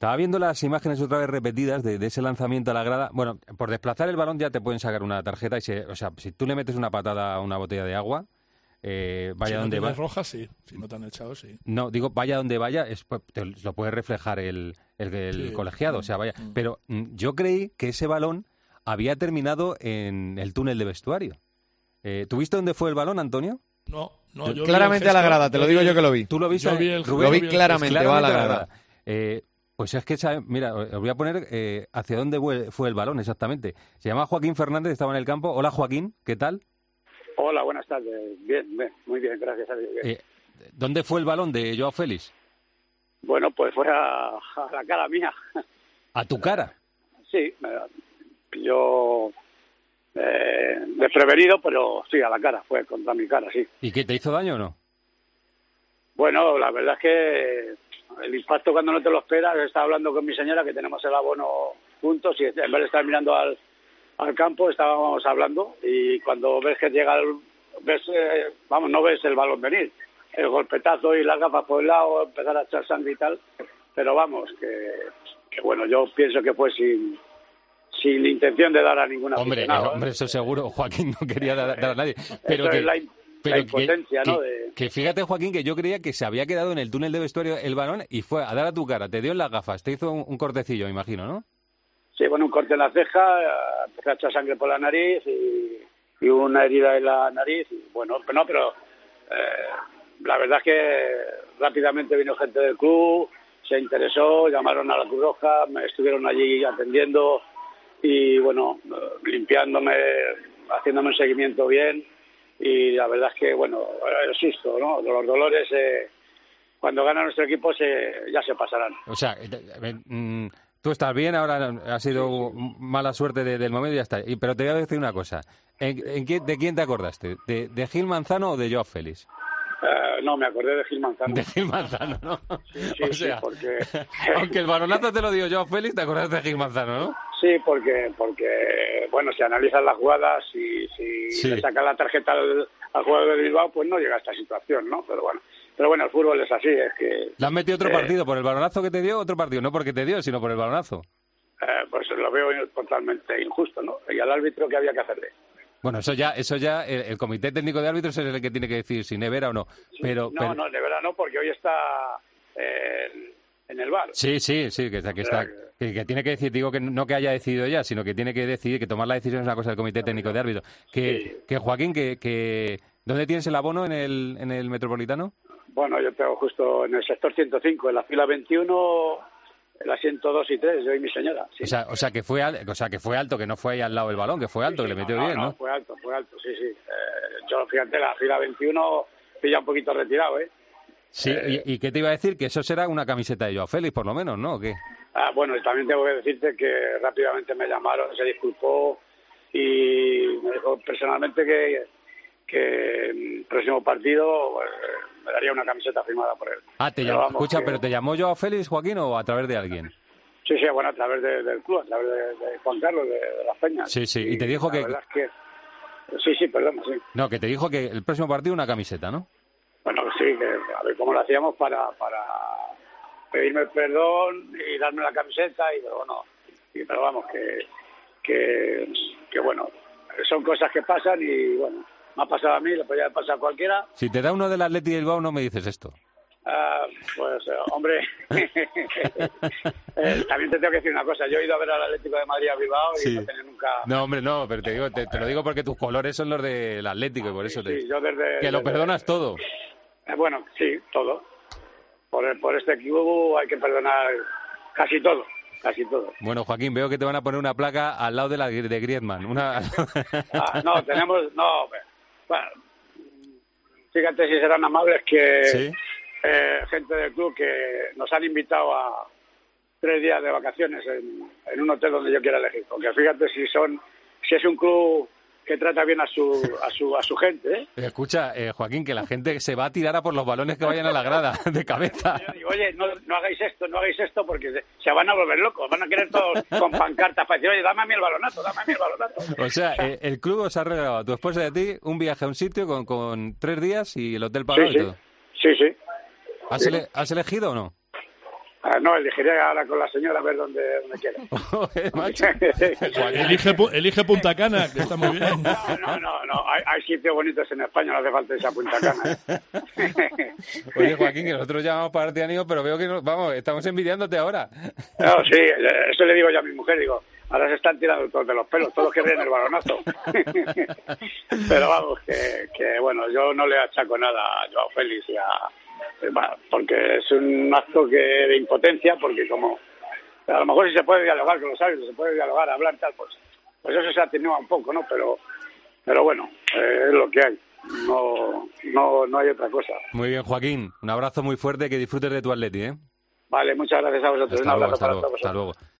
Estaba viendo las imágenes otra vez repetidas de ese lanzamiento a la grada. Bueno, por desplazar el balón ya te pueden sacar una tarjeta o sea, si tú le metes una patada a una botella de agua, vaya donde vaya. Si no roja, sí. Si no te han echado, sí. No, digo, vaya donde vaya, te lo puede reflejar el colegiado, o sea, vaya. Pero yo creí que ese balón había terminado en el túnel de vestuario. ¿Tú viste dónde fue el balón, Antonio? No, yo claramente a la grada, te lo digo yo que lo vi. ¿Tú lo viste? Lo vi claramente, va a la grada. Pues es que, mira, os voy a poner hacia dónde fue el balón exactamente. Se llama Joaquín Fernández, estaba en el campo. Hola, Joaquín, ¿qué tal? Hola, buenas tardes. Bien, muy bien, gracias a Dios. ¿Dónde fue el balón de Joao Félix? Bueno, pues fue a la cara mía. ¿A tu cara? Sí, yo desprevenido, pero sí, a la cara, fue contra mi cara, sí. ¿Y qué, te hizo daño o no? Bueno, la verdad es que el impacto cuando no te lo esperas, estaba hablando con mi señora que tenemos el abono juntos y en vez de estar mirando al campo estábamos hablando y cuando ves que llega no ves el balón venir, el golpetazo y las gafas por el lado, empezar a echar sangre y tal, pero vamos, que bueno, yo pienso que fue sin intención de dar a ninguna hombre, eso seguro, Joaquín no quería dar a nadie, pero eso es la impotencia, ¿no? Que fíjate, Joaquín, que yo creía que se había quedado en el túnel de vestuario el balón y fue a dar a tu cara, te dio en las gafas, te hizo un cortecillo, me imagino, ¿no? Sí, bueno, un corte en la ceja, empecé a echar sangre por la nariz y una herida en la nariz. Y bueno, pero la verdad es que rápidamente vino gente del club, se interesó, llamaron a la Cruz Roja, me estuvieron allí atendiendo y bueno, limpiándome, haciéndome un seguimiento bien. Y la verdad es que, bueno, el susto, ¿no? Los dolores, cuando gana nuestro equipo, ya se pasarán. O sea, tú estás bien, ahora ha sido mala suerte del momento y ya está. Pero te voy a decir una cosa. ¿De quién te acordaste? ¿De Gil Manzano o de Joao Félix? No, me acordé de Gil Manzano. De Gil Manzano, ¿no? Sí, o sea, sí, porque... aunque el balonazo te lo dio Joao Félix, te acordaste de Gil Manzano, ¿no? Sí, porque bueno, si analizas las jugadas, si le sacas la tarjeta al jugador de Bilbao, pues no llega a esta situación, ¿no? Pero bueno, el fútbol es así, es que... ¿Le has metido otro partido por el balonazo que te dio? Otro partido, no porque te dio, sino por el balonazo. Pues lo veo totalmente injusto, ¿no? Y al árbitro, ¿qué había que hacerle? Bueno, eso ya el comité técnico de árbitros es el que tiene que decir si Nevera o no. Pero Nevera no, porque hoy está en el VAR. Sí, que tiene que decir, digo que no que haya decidido ya, sino que tiene que decidir, que tomar la decisión es una cosa del comité técnico de árbitros. Que Joaquín, ¿dónde tienes el abono en el Metropolitano? Bueno, yo tengo justo en el sector 105, en la fila 21, en la 102 y 3, yo y mi señora. Sí. O sea, que fue alto, que no fue ahí al lado del balón, que fue alto, que le metió bien, ¿no? No, fue alto, sí. Yo, fíjate, la fila 21 pilla un poquito retirado, ¿eh? Sí, ¿y qué te iba a decir? Que eso será una camiseta de Joao Félix, por lo menos, ¿no? ¿O qué? Bueno, y también tengo que decirte que rápidamente me llamaron, se disculpó y me dijo personalmente que el próximo partido me daría una camiseta firmada por él. ¿Pero te llamó Joao Félix, Joaquín, o a través de alguien? Sí, bueno, a través del club, a través de Juan Carlos, de las Peñas. Sí, y te dijo que... verdad es que... Sí, perdón, sí. No, que te dijo que el próximo partido una camiseta, ¿no? Bueno, sí, a ver cómo lo hacíamos para pedirme perdón y darme la camiseta, pero vamos, que bueno, son cosas que pasan y bueno, me ha pasado a mí, le podría haber pasado a cualquiera. Si te da uno del Atleti de Bilbao, no me dices esto. Pues, hombre, también te tengo que decir una cosa. Yo he ido a ver al Atlético de Madrid a Bilbao y no tenía nunca... No, hombre, no, pero te lo digo porque tus colores son los del Atlético y por eso yo desde... lo perdonas todo. Bueno, sí, todo. Por este equipo hay que perdonar casi todo. Bueno, Joaquín, veo que te van a poner una placa al lado de Griezmann. No, tenemos... No, bueno, fíjate si serán amables que... ¿Sí? Gente del club que nos han invitado a 3 días de vacaciones en un hotel donde yo quiera elegir. Porque fíjate si es un club que trata bien a su gente, ¿eh? Escucha, Joaquín, que la gente se va a tirar a por los balones que vayan a la grada de cabeza. Yo digo, oye, no hagáis esto porque se van a volver locos, van a querer todos con pancartas para decir, oye, dame a mí el balonazo. O sea, el club os ha regalado a tu esposa y a ti un viaje a un sitio con 3 días y el hotel pagado y todo. Sí. ¿Has elegido o no? No, elegiría ahora con la señora a ver dónde quiere. Elige Punta Cana, que está muy bien. No. Hay sitios bonitos en España, no hace falta esa Punta Cana. Oye, Joaquín, que nosotros llamamos para darte ánimo, pero veo que estamos envidiándote ahora. No, sí, eso le digo yo a mi mujer, digo, ahora se están tirando todos de los pelos, todos querrían el balonazo. Pero vamos, que bueno, yo no le achaco nada a Joao Félix porque es un acto de impotencia, porque como a lo mejor si se puede dialogar con los árbitros, se puede dialogar, hablar tal, pues eso se atenúa un poco, ¿no? Pero bueno, es lo que hay. No hay otra cosa. Muy bien, Joaquín, un abrazo muy fuerte, que disfrutes de tu Atleti, ¿eh? Vale, muchas gracias a vosotros. Hasta luego.